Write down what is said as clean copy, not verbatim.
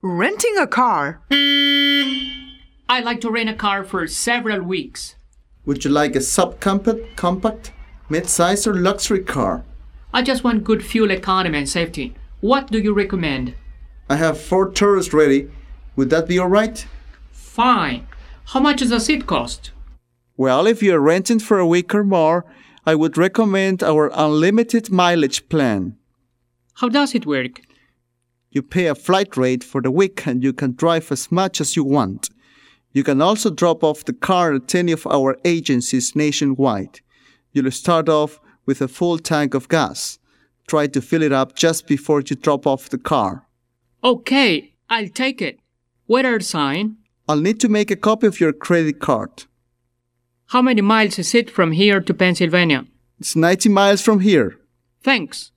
Renting a car. I'd like to rent a car for several weeks. Would you like a subcompact, compact, mid-size or luxury car? I just want good fuel economy and safety. What do you recommend? I have Ford Taurus ready. Would that be all right? Fine. How much does it cost? Well, if you're renting for a week or more, I would recommend our unlimited mileage plan. How does it work? You pay a flight rate for the week and you can drive as much as you want. You can also drop off the car at any of our agencies nationwide. You'll start off with a full tank of gas. Try to fill it up just before you drop off the car. Okay, I'll take it. Where to sign? I'll need to make a copy of your credit card. How many miles is it from here to Pennsylvania? It's 90 miles from here. Thanks.